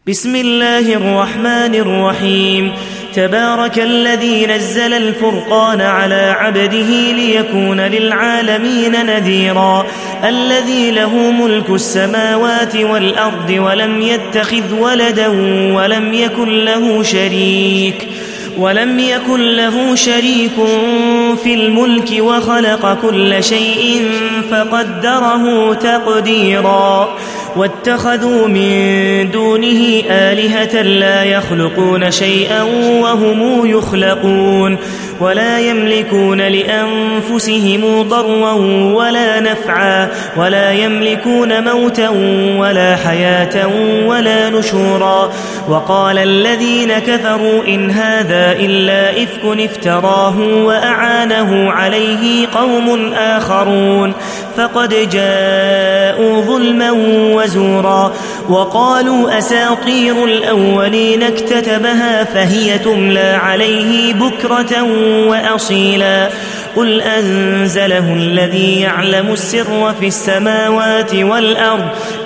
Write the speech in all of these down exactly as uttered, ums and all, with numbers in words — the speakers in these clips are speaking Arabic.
بسم الله الرحمن الرحيم. تبارك الذي نزل الفرقان على عبده ليكون للعالمين نذيرا. الذي له ملك السماوات والأرض ولم يتخذ ولدا ولم يكن له شريك ولم يكن له شريك في الملك وخلق كل شيء فقدره تقديرا. واتخذوا من دونه آلهة لا يخلقون شيئا وهم يخلقون ولا يملكون لأنفسهم ضرا ولا نفعا ولا يملكون موتا ولا حياة ولا نشورا. وقال الذين كفروا إن هذا إلا إفك افتراه وأعانه عليه قوم آخرون فقد جاءوا ظلما وزورا. وقالوا أساطير الأولين اكتتبها فهي تملى عليه بكرة وأصيلا. قل أنزله الذي يعلم السر في السماوات والأرض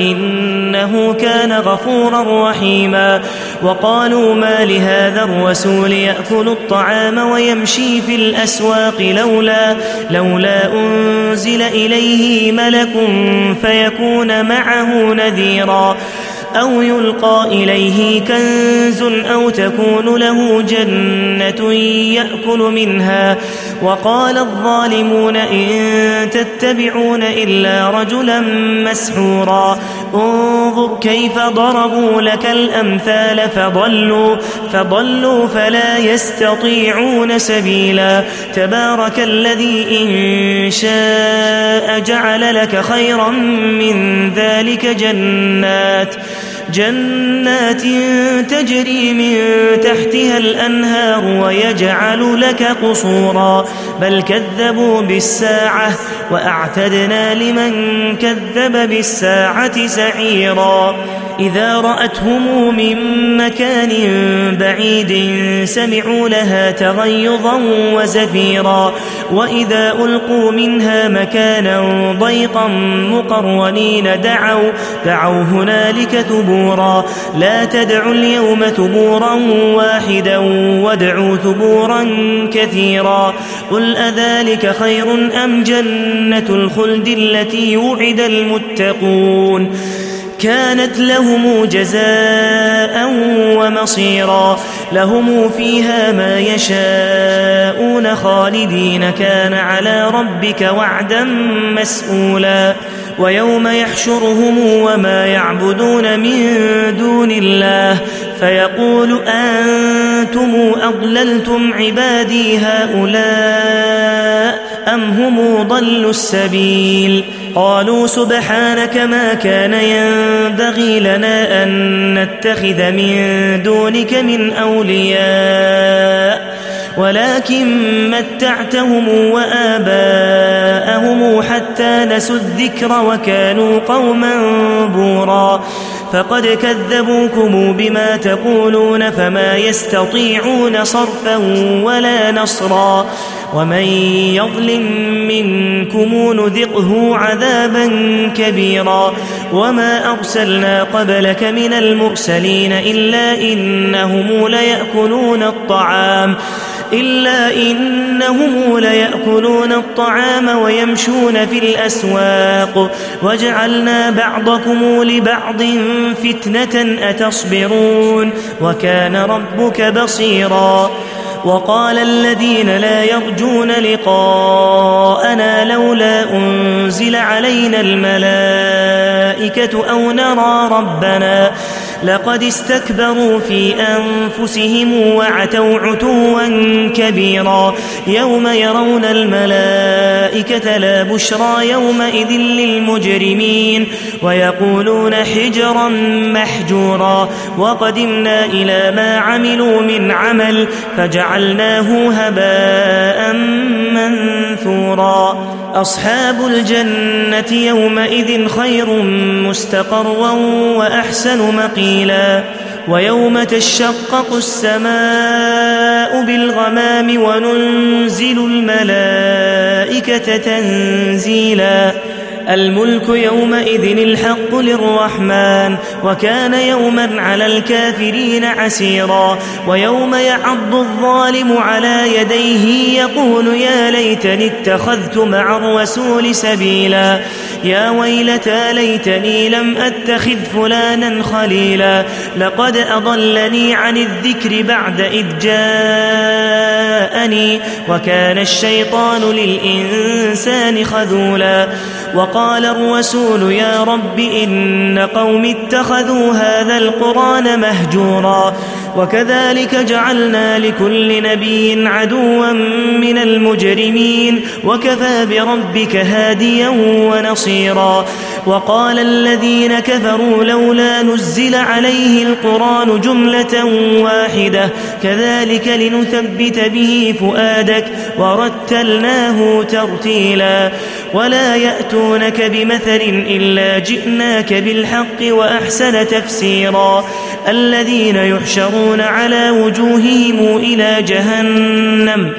إنه كان غفورا رحيما. وقالوا ما لهذا الرسول يأكل الطعام ويمشي في الأسواق لولا, لولا أنزل إليه ملك فيكون معه نذيرا أو يلقى إليه كنز أو تكون له جنة يأكل منها. وقال الظالمون إن تتبعون إلا رجلا مسحورا. انظر كيف ضربوا لك الأمثال فضلوا, فضلوا فلا يستطيعون سبيلا. تبارك الذي إن شاء جعل لك خيرا من ذلك جنات جنات تجري من تحتها الأنهار ويجعل لك قصورا. بل كذبوا بالساعة وأعتدنا لمن كذب بالساعة سعيرا. إذا رأتهم من مكان بعيد سمعوا لها تغيظا وزفيرا. وإذا ألقوا منها مكانا ضيقا مقرنين دعوا, دعوا هنالك ثبورا. لا تدعوا اليوم ثبورا واحدا وادعوا ثبورا كثيرا. قل أذلك خير أم جنة الخلد التي وعد المتقون كانت لهم جزاء ومصيرا. لهم فيها ما يشاءون خالدين كان على ربك وعدا مسئولا. ويوم يحشرهم وما يعبدون من دون الله فيقول أنتم أضللتم عبادي هؤلاء أم هم ضلوا السبيل. قالوا سبحانك ما كان ينبغي لنا أن نتخذ من دونك من أولياء ولكن متعتهم وآباءهم حتى نسوا الذكر وكانوا قوما بورا. فقد كذبوكم بما تقولون فما يستطيعون صرفا ولا نصرا. ومن يظلم منكم نذقه عذابا كبيرا. وما أرسلنا قبلك من المرسلين إلا إنهم ليأكلون الطعام إلا إنهم ليأكلون الطعام ويمشون في الأسواق وجعلنا بعضكم لبعض فتنة أتصبرون وكان ربك بصيرا. وقال الذين لا يرجون لقاءنا لولا أنزل علينا الملائكة أو نرى ربنا لقد استكبروا في أنفسهم وعتوا عتوا كبيرا. يوم يرون الملائكة لا بشرى يومئذ للمجرمين ويقولون حجرا محجورا. وقدمنا إلى ما عملوا من عمل فجعلناه هباء منثورا. أصحاب الجنة يومئذ خير مستقرا وأحسن مقيلا. ويوم تشقق السماء بالغمام وننزل الملائكة تنزيلا. الملك يومئذ الحق للرحمن وكان يوما على الكافرين عسيرا ويوم يعض الظالم على يديه يقول يا ليتني اتخذت مع الرسول سبيلا يا ويلتى ليتني لم أتخذ فلانا خليلا لقد أضلني عن الذكر بعد إذ جاءني وكان الشيطان للإنسان خذولا وقال الرسول يا رب إن قوم اتخذوا هذا القرآن مهجورا وكذلك جعلنا لكل نبي عدوا من المجرمين وكفى بربك هاديا ونصيرا وقال الذين كفروا لولا نزل عليه القرآن جملة واحدة كذلك لنثبت به فؤادك ورتلناه ترتيلا ولا يأتونك بمثل إلا جئناك بالحق وأحسن تفسيرا الذين يحشرون على وجوههم إلى جهنم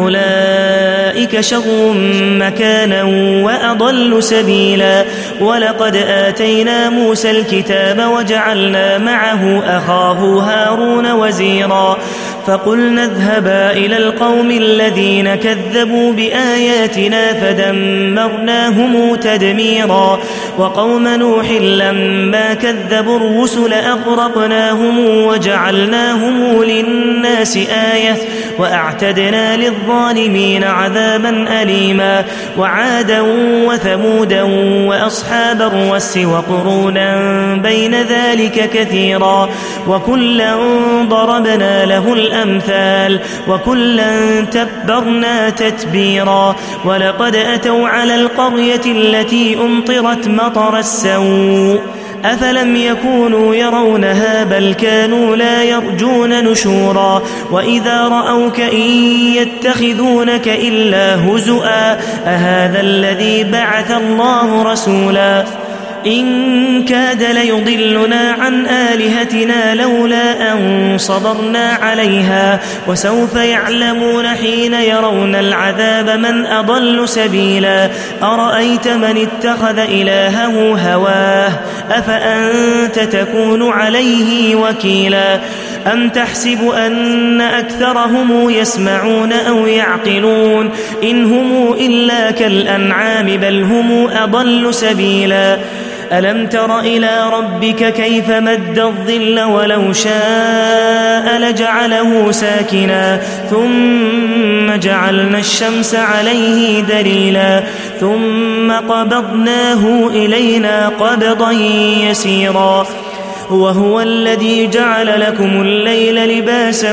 أولئك شر مكانا وأضل سبيلا ولقد آتينا موسى الكتاب وجعلنا معه أخاه هارون وزيرا فقلنا اذهبا إلى القوم الذين كذبوا بآياتنا فدمرناهم تدميرا وقوم نوح لما كذبوا الرسل أغرقناهم وجعلناهم للناس آية وأعتدنا للظالمين عذابا أليما وعادا وثمودا وأصحاب الرس وقرونا بين ذلك كثيرا وكلا ضربنا له الأمثال وكلا تبرنا تتبيرا ولقد أتوا على القرية التي أمطرت مطر السوء أفلم يكونوا يرونها بل كانوا لا يرجون نشورا وإذا رأوك إن يتخذونك إلا هزؤا أهذا الذي بعث الله رسولا إن كاد ليضلنا عن آلهتنا لولا أن صبرنا عليها وسوف يعلمون حين يرون العذاب من أضل سبيلا أرأيت من اتخذ إلهه هواه أفأنت تكون عليه وكيلا أم تحسب أن أكثرهم يسمعون أو يعقلون إن هم إلا كالأنعام بل هم أضل سبيلا ألم تر إلى ربك كيف مد الظل ولو شاء لجعله ساكنا ثم جعلنا الشمس عليه دليلا ثم قبضناه إلينا قبضا يسيرا وهو الذي جعل لكم الليل لباسا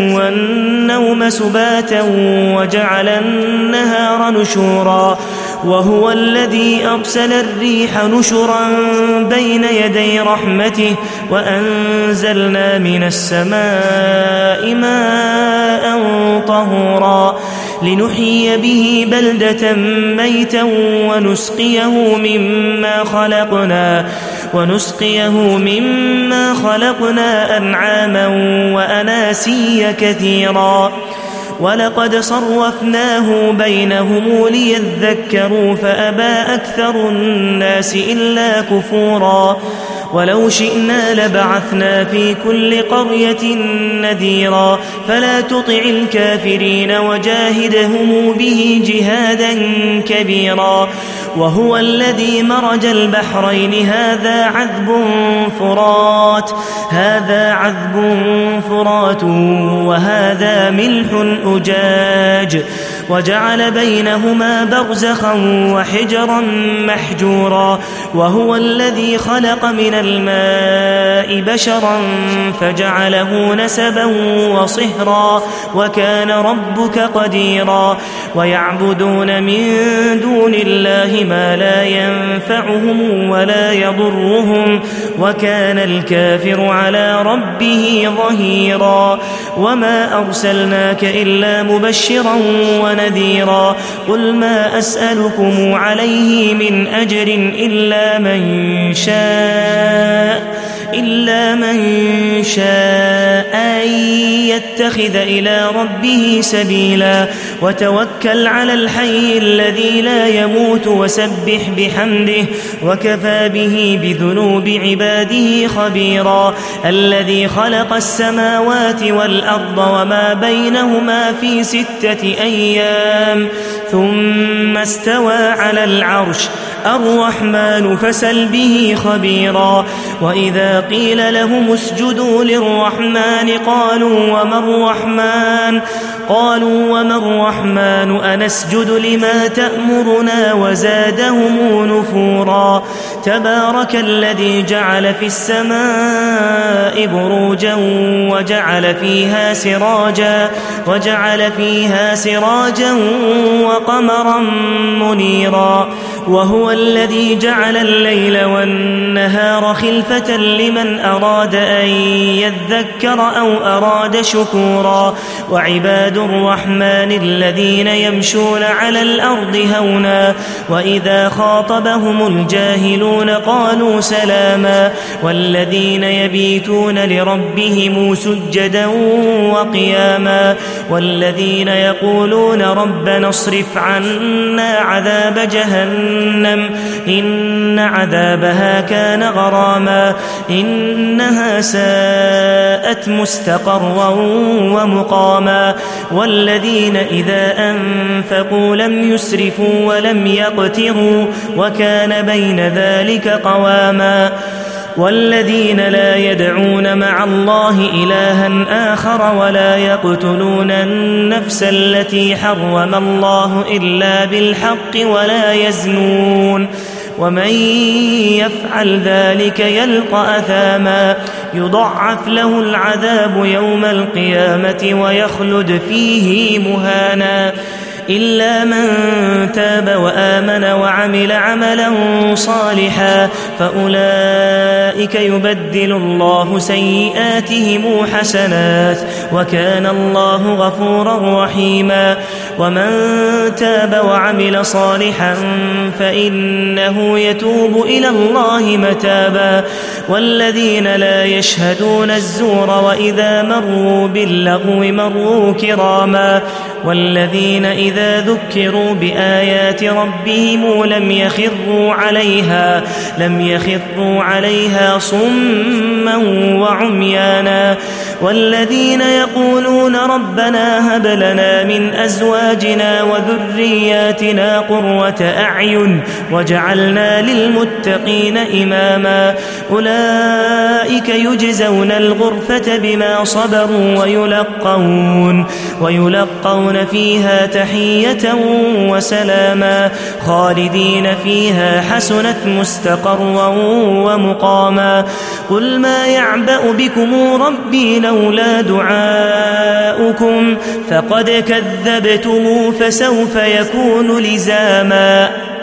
والنوم سباتا وجعل النهار نشورا وهو الذي أرسل الريح نشرا بين يدي رحمته وأنزلنا من السماء ماء طهورا لنحيي به بلدة ميتا ونسقيه مما خلقنا ونسقيه مما خلقنا أنعاما وأناسيا كثيرا ولقد صرفناه بينهم ليذكروا فأبى أكثر الناس إلا كفورا ولو شئنا لبعثنا في كل قرية نذيرا فلا تطع الكافرين وجاهدهم به جهادا كبيرا وهو الذي مرج البحرين هذا عذب فرات هذا عذب فرات وهذا ملح أجاج وجعل بينهما برزخا وحجرا محجورا وهو الذي خلق من الماء بشرا فجعله نسبا وصهرا وكان ربك قديرا ويعبدون من دون الله ما لا ينفعهم ولا يضرهم وكان الكافر على ربه ظهيرا وما أرسلناك إلا مبشرا ونذيرا قل ما أسألكم عليه من أجر إلا من شاء إلا من شاء أن يتخذ إلى ربه سبيلا وتوكل على الحي الذي لا يموت وسبح بحمده وكفى به بذنوب عباده خبيرا الذي خلق السماوات والأرض وما بينهما في ستة أيام ثم استوى على العرش الرحمن فسل به خبيرا وإذا قيل لهم اسجدوا للرحمن قالوا وما الرحمن قالوا وما الرحمن أنسجد لما تأمرنا وزادهم نفورا تبارك الذي جعل في السماء بروجا وجعل فيها سراجا وجعل فيها سراجا وقمرا منيرا وهو الذي جعل الليل والنهار خلفة لمن أراد أن يذكر أو أراد شكورا وعباد الرحمن الذين يمشون على الأرض هونا وإذا خاطبهم الجاهلون قالوا سلاما والذين يبيتون لربهم سجدا وقياما والذين يقولون ربنا اصرف عنا عذاب جهنم إن عذابها كان غراما إنها ساءت مستقرا ومقاما والذين إذا أنفقوا لم يسرفوا ولم يقتروا وكان بين ذلك قواما والذين لا يدعون مع الله إلها آخر ولا يقتلون النفس التي حرم الله إلا بالحق ولا يزنون ومن يفعل ذلك يلقى أثاما يضعف له العذاب يوم القيامة ويخلد فيه مهانا إلا من تاب وآمن وعمل عملا صالحا فأولئك يبدل الله سيئاتهم حسنات وكان الله غفورا رحيما ومن تاب وعمل صالحا فإنه يتوب إلى الله متابا والذين لا يشهدون الزور وإذا مروا باللغو مروا كراما والذين إذا ذكروا بآيات ربهم لم يخروا عليها لم يخروا عليها صما وعميانا والذين يقولون ربنا هب لنا من أزواجنا وذرياتنا قرة أعين وجعلنا للمتقين إماما أولئك يجزون الغرفة بما صبروا ويلقون ويلقون فيها تحية وسلاما خالدين فيها حسنت مستقرا ومقاما قل ما يعبأ بكم ربي لولا دعاؤكم فقد كذبتم فسوف يكون لزاما.